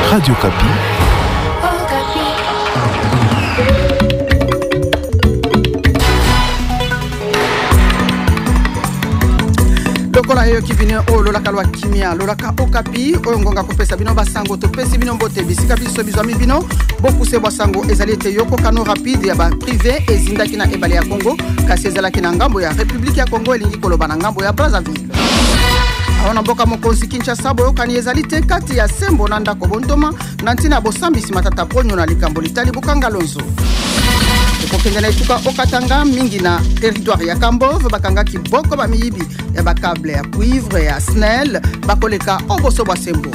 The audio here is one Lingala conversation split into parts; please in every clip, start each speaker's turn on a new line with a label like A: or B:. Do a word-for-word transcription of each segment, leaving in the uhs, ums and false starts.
A: Radio Kapi.
B: Lokola yo kivine o lola kalwa kimia lola ka okapi o ngonga kopesa bino basango to pesi bino mbote bisika biso bizami bino boku se basango ezalite yoko kano rapide ya ba privé ezindaki na ebale ya Congo kasi ezalaki na ngambo ya République ya Congo elingi koloba na ngambo ya Brazzaville. Awana mboka mokonzi Kinshasa boyo kani ezalite kati ya Sembo na ndako Bontoma na ntina bosambisi matata ponyo na likambo litali bukanga lonzo. Kokengana etuka okatanga mingi na territoire ya Kambove bakanga kiboko ba miyibi ya ba câble ya cuivre ya snell bakoleka oboso bwa Sembo.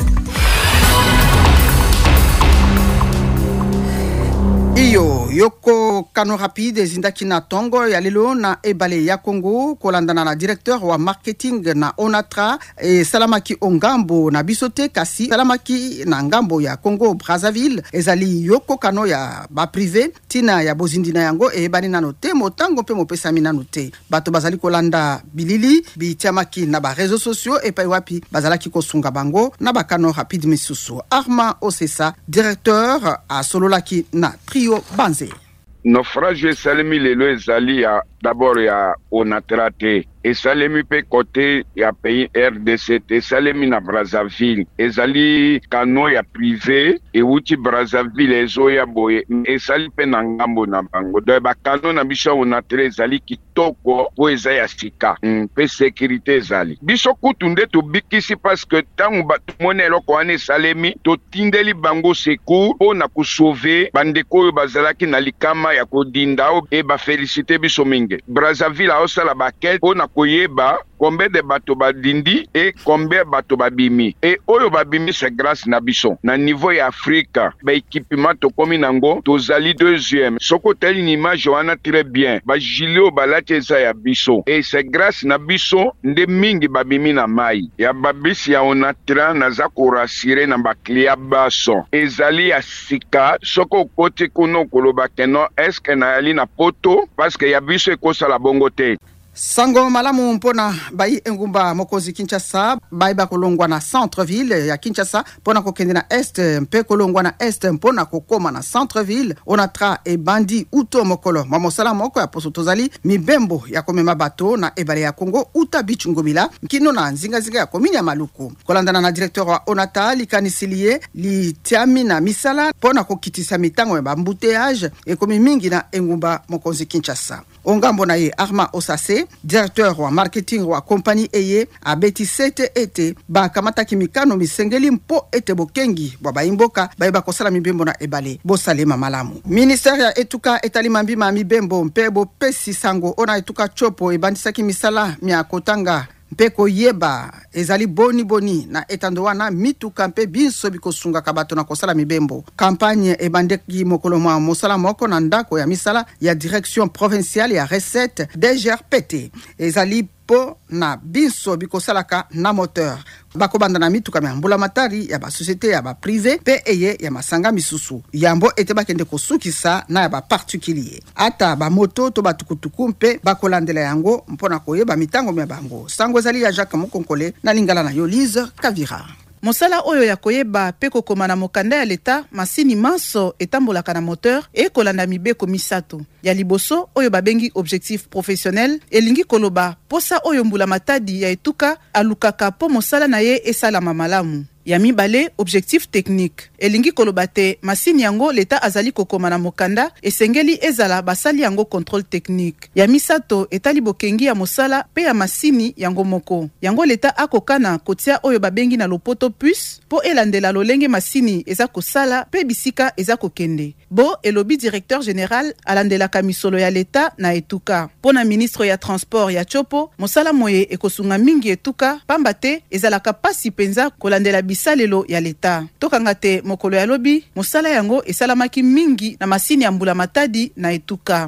B: Iyo yoko kano rapide zindaki na tongo ya lelo na ebale ya Congo kolandana na directeur wa marketing na Onatra e Salamaki Ongambo na bisote kasi Salamaki na ngambo ya Congo Brazzaville ezali yoko kano ya ba privé tina ya bozindina yango e bani nanote motango pe mopesa minanote bato bazali kolanda bilili bitiamaki na ba réseaux sociaux e pa wapi bazalaki kosunga bango na ba kano rapide misusu Arma Osesa directeur a sololaki na Banze.
C: Naufrage salemi lelo ezali ya d'abord ya Onatrate et salemi pe côté ya pays R D C T salemi na Brazzaville ezali kano ya privé et uti Brazzaville ezo ya boye ezali pe na ngambo na bango do ba kano na biso Onatre ezali kitoko po eza ya sika mm, pe sécurité ezali biso kutunde to bikisi parce que tangu ba monelo ko ane salemi to tindeli bango secours po na ku sauver bandeko bazalaki na likama ya kodinda e ba féliciter biso mingi Brazzaville a osala baquette po na koyeba combien de bato badindi et combien bato babimi et oyo babimi c'est grâce na biso na niveau ya Afrika ba équipement to komi nango tozali deuxième soko teli une image wana très bien ba gileo balati eza ya biso et c'est grâce na biso nde mingi babimi na mai ya babisi ya Onatra naza ko rassurer na ba client baso ezali ya sika soko koti kuno koloba keno est-ce que na ali na poto parce que ya biso ekosa la bongo te.
B: Sango malamu mpona bai engumba mokozi Kinshasa bai ba kolongwa na centre ville ya Kinshasa pona kokende na est mpe kolongwa na est mpona kokoma na centre ville Onatra e bandi uto mokolo mamosala moko ya poso tozali mibembo ya komema bato na ebale ya Congo uta bichungobila kino na nzinga zinga ya komini ya Maluku kolandana na directeur wa Onatra likanisilie li tiami na misala pona kokitisa mitango ya bambouteillage e komi mingi na engumba mokozi Kinshasa. Ongambo na ye Arma Osase directeur wa marketing wa compagnie eye abeti sete ete ba kamata kimikano misengeli mpo ete bokengi bwa baimboka baiba kosala mibembo na ebale bosalema malamu. Ministère ya etuka etalima mbima mibembo mpe bo pesi sango ona etuka chopo ebandisaki misala mia kotanga Peko yeba ezali boni boni na etando wana mituka mpe biso bikosunga kabato na kosala mibembo. Campagne ebandeki mokolo mwa mosala moko na ndako ya misala ya direction provinciale ya recette D G R P T. Ezali po na biso bikosalaka na moteur. Bako banda na mituka ya mbula matari ya ba société ya ba privé pe eye ya masanga misusu. Yambo ete bakende kosukisa na ya ba particulier. Ata ba moto to batukutuku mpe bakolandela yango mpona koyeba mitango mya bango. Sango zali ya Jacques Mokonkole na lingala na Yolise Kavira.
D: Mosala oyo ya koyeba pe kokoma na mokanda ya leta masini manso etambolaka na moteur e kolanda mibeko misato. Ya liboso oyo babengi objectif professionnel elingi koloba posa oyo mbula matadi ya etuka alukaka po mosala na ye esala mamalamu. Ya mibale objectif technique elingi koloba te masini yango leta azali kokoma na mokanda esengeli ezala basali yango contrôle technique. Ya misato etali bokengi ya mosala pe ya masini yango moko. Yango leta akokana kotia oyo babengi na lopoto puce po elandela lolenge masini eza kosala pe bisika eza kokende. Bo elobi directeur général alandela kamisolo ya leta na etuka. Pona ministre ya transport ya chopo mosala moye ekosunga mingi etuka pamba te ezalaka pasi penza kolandela bisalelo ya leta. Tokanga te mokolo ya lobi mosala yango esalamaki mingi na masini ya mbula matadi na etuka.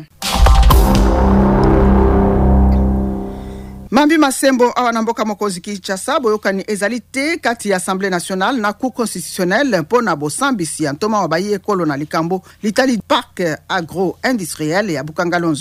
B: Mambi Masembo awana mboka mokozi Kinshasa boyokani ezalite kati ya Assemblée nationale na cour constitutionnelle pona bosambisi ya ntoma wa bayi ekolo na likambo litali parc agro-industriel ya Bukangalonzo.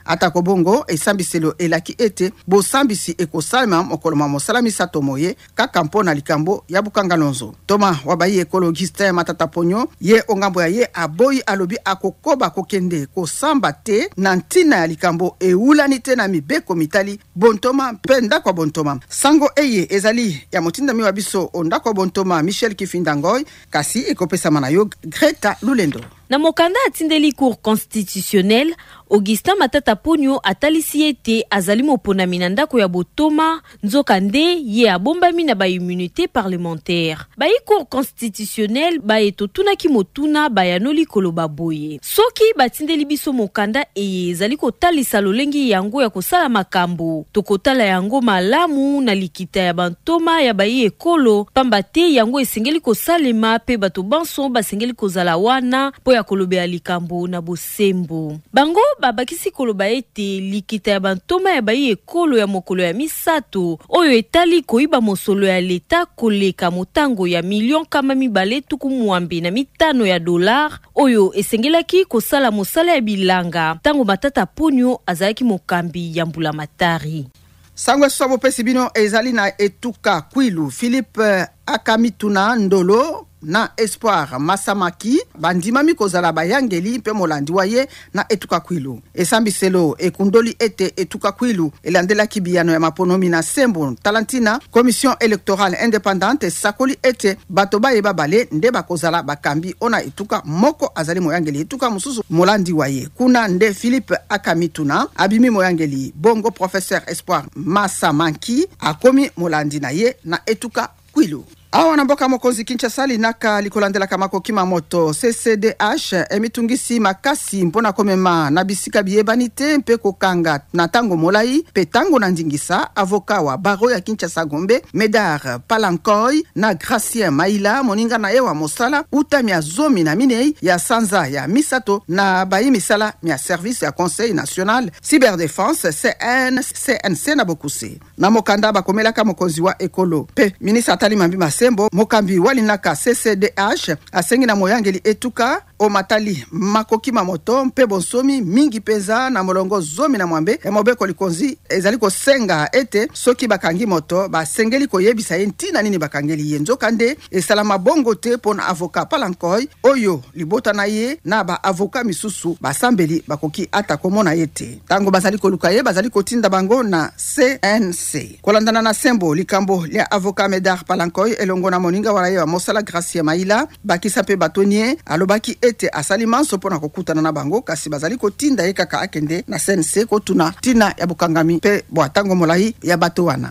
B: atako bongo esambiselo elaki ete bosambisi ekosalema mokolo ma mosala misato moye kaka mpona likambo ya bukangalonzo. Toma wabayi ekolo Augustin Matata Ponyo ye ongambo ya ye aboyi alobi akokoba kokende kosamba te na ntina ya likambo eulani te na mibeko mitali bontoma penda kwa bontoma. Sango eye ezali ya motinda miwa biso ondako bontoma Michel Kifindangoy kasi ekopesa manayo Greta Lulendo.
A: Na mokanda atindeli cour constitutionnel, Augustin Matata Ponyo atalisi ete azali moponami na ndako ya botoma nzoka nde ye abombami na ba immunité parlementaire. Ba cour constitutionnel ba etotunaki motuna bayanoli koloba boye. Soki batindeli biso mokanda eye ezali kotalisa lolengi yango ya kosala makambo. Tokotala yango malamu na likita ya bantoma ya bayi ekolo pamba te yango esengeli kosalema pe bato banso basengeli kozala wana po ya kolobe ya likambo na bosembo. Bango babakisi koloba ete likita ya bantoma ya bayi ekolo ya mokolo ya misato oyo etali koiba mosolo ya leta koleka motango ya milion kama mibale tuku muambi na mitano ya dolar oyo esengelaki kosala mosala ya bilanga tango Matata Ponyo azalaki mokambi ya mbula matari.
B: Sangwe swabo pesi bino ezali na etuka kwilu Philippe Akamituna Ndolo na Espoir Masamaki bandimami kozala bayangeli mpe molandi waye na etuka kwilu. Esambiselo ekundoli ete etuka kwilu elandela kibiyano ya maponomi na sembo talantina commission électorale indépendante sakoli ete bato baye babale nde bakozala bakambi ona etuka moko azali moyangeli etuka mususu molandi waye. Kuna nde Philippe Akamituna abimi moyangeli bongo professeur Espoir Masamaki akomi molandi na ye na etuka kwilu. Awa na mboka mokonzi Kinshasa linaka likolandela kamako kima moto C C D H emitungisi makasi mpona komema na bisika biyebanite mpe kokanga na tango molai pe tango na ndingisa avoka wa baro ya Kinshasa Gombe Medar Palankoy na Gracien Maila moninga na ewa mosala uta mia zomi na minei ya sanza ya misato na bayi misala mia service ya Conseil National Cyberdéfense C N C na bokuse. Na mokanda bakomelaka mokonzi wa ekolo pe ministre Atali Mambima Sembo mokambi walinaka C C D H asengi na moyangeli etuka o matali makoki mamoto mpe bonsomi mingi peza na molongo zomi na mwambe ya mobeko likonzi ezali kosenga ete soki bakangi moto basengeli koyebisa ye ntina nini bakangeli ye nzoka nde esalama bongo te pona avoka Palankoy oyo libota na ye na ba avoka misusu basambeli bakoki ata komona yete tango bazali koluka ye bazali kotinda bango na C N C. Kolandana na sembo likambo lia avoka Medar Palankoy elongo na moninga wala ye wa mosala Gracien Maila bakisa pe batonye alobaki ete asali manso pona kokutana na bango kasi bazali kotinda ye kaka akende na C N C kotuna tina ya bukangami pe boatango molai ya bato wana.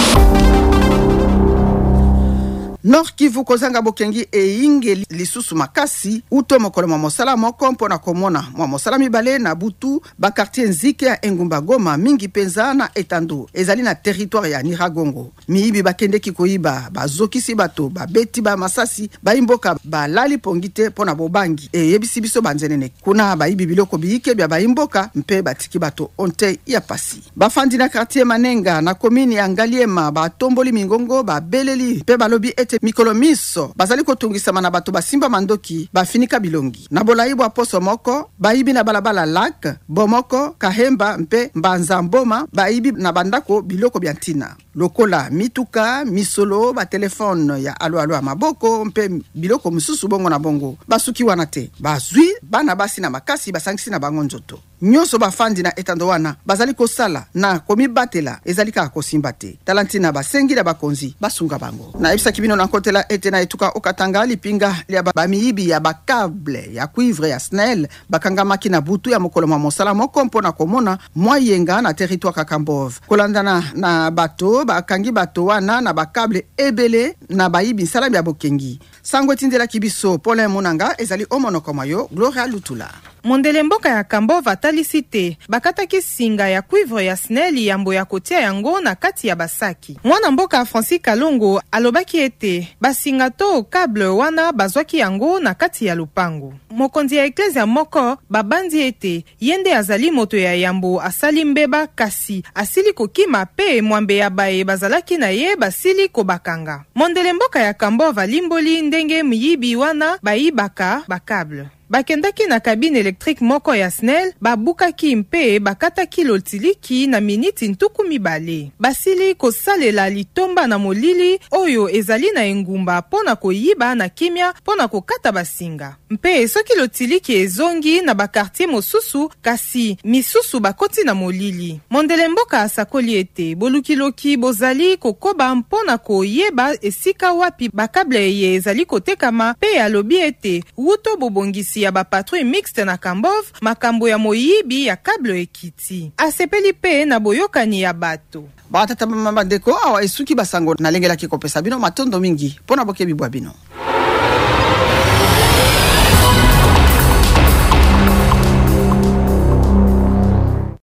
B: Nord Kivu kozanga bokengi e inge lisusu makasi uto mokolo mwa mosala moko mpona komona mwa mosala mibale na butu ba quartier nzike ya Engumba Goma mingi penza na etando ezali na territoire ya Niragongo. Miibi bakendeki koiba bazokisi bato babeti ba masasi baimboka balali pongite pona bobangi e yebisi biso banzenene kuna baibi biloko biike bya baimboka mpe batiki bato onte ya pasi. Bafandi na quartier Manenga na komini ya Ngaliema batomboli mingongo babeleli pe balobi ete mikolo miso bazali kotungisa na bato basimba mandoki bafinika bilongi na bolai bwa poso moko baibi na balabala lak bomoko kahemba mpe mbanza mboma baibi na bandako biloko bya ntina lokola mituka misolo ba telefone ya alo alo maboko mpe biloko mususu bongo na bongo basuki wana te bazwi bana basi na makasi basangisi na bango nzoto nyoso bafandi na etando wana bazali kosala na komibatela ezali ka kosimba te talantina basengi na bakonzi basunga bango na ebisa kibino na kotela etena etuka okatanga lipinga lia bamiibi ya bakable ya cuivre ya snel bakangamaki na butu ya mokolo mwa mosala moko mpona komona moyenga na territoire Kakambov kolandana na bato bakangi bato wana na bakable ebele na baibi nsala ya bokengi sango tindela kibiso Paulin Munanga ezali omonoko mayo Gloria Lutula.
D: Mondele mboka ya Kambova atalisi te bakataki singa ya cuivre ya sneli yambo ya kotia yango na kati ya basaki. Mwana mboka Francis Kalongo alobaki ete basinga to câble wana bazwaki yango na kati ya lupango. Mokonzi ya eklezia moko babandi ete yende azali moto ya yambo asali mbeba kasi asili kokima pe mwambe ya bae bazalaki na ye basili kobakanga. Mondele mboka ya Kambova limboli ndenge miyibi wana baibaka bakable. bakendaki na kabine électrique moko ya S N E L, babukaki mpe bakataki lotiliki na miniti ntuku mibale. Basili kosalela litomba na molili oyo ezali na engumba pona koyiba na kimia pona kokata basinga. Mpe soki lotiliki ezongi na bakartier mosusu kasi misusu bakoti na molili. Mondele mboka asakoli ete bolukiloki bozali kokoba mpona koyeba esika wapi bakable ye ezali kotekama pe alobi ete wuto bobongisi ya bapatrouille mixte na Kambov makambo ya moyibi ya kable ekiti. Asepeli pe na boyokani ya bato.
B: Batata mama ndeko awa esuki basango na lengelaki kopesa bino matondo mingi pona bokebi bwa bino.